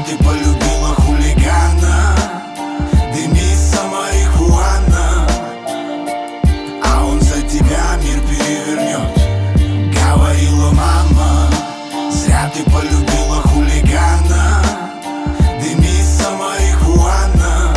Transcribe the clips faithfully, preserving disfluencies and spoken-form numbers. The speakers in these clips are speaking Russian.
ты полюбила хулигана, дымится марихуана, а он за тебя мир перевернет. Говорила мама, зря ты полюбила хулигана, дымится марихуана,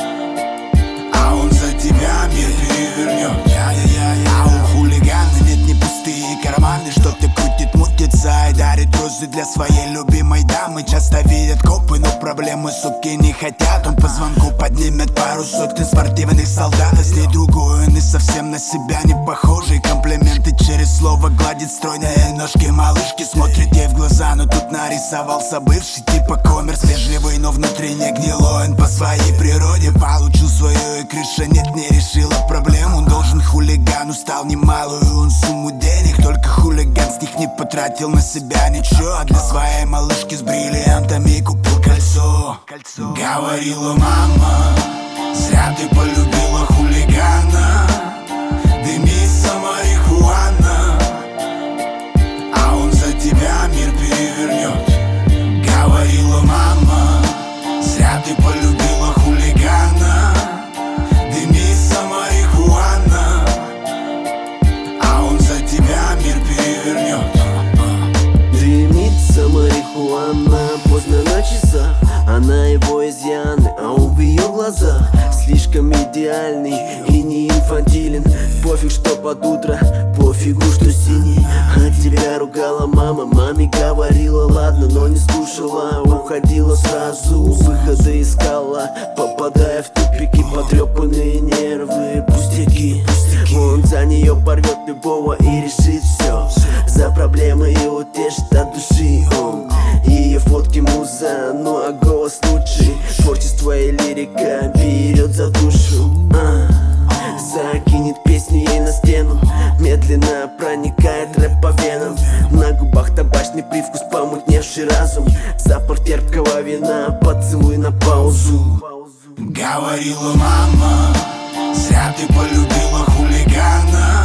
а он за тебя мир перевернет. А у хулигана нет ни пустые карманы, что-то крутит, мутится и дарит розы для своей любимой дамы. Часто видят копы, но проблемы, суки, не хотят. Он по звонку поднимет пару сотен спортивных солдат, а с ней другой он и совсем на себя не похожий. Комплименты через слово гладит стройные ножки малышки, смотрит ей в глаза, но тут нарисовался бывший типа коммерс, вежливый, но внутренне гнилой. Он по своей природе получил свою, и крыша нет, не решила проблему. Он должен хулигану, стал немалую он сумму денег, только хулиган с них не потратил на себя ничего, а для своей малышки с бриллиантами купил кольцо. Кольцо. Говорила мама, зря ты полюбила хулигана, дымится марихуана, а он за тебя мир перевернет. Говорила мама, зря ты полюбила хулигана, дымится марихуана, а он за тебя мир перевернет. Дымится марихуана, поздно на часах, она его изъяны, а он в ее глазах слишком идеальный и не инфантилен. Пофиг, что под утро, пофигу, что синий. А тебя ругала мама, маме говорила ладно, но не слушала, уходила сразу, выхода искала, попадая в тупики, потрепанные нервы, пустяки. Он за нее порвет любого и решит все, за проблемы и утешит от души. Он ее фотки муза, ну а голос лучший, творчество и лирика берет за душу. а, Закинет песню ей на стену, медленно проникает рэп по венам. На губах табачный привкус, помутневший разум, запах терпкого вина, поцелуй на паузу. Говорила мама, зря ты полюбила хулигана,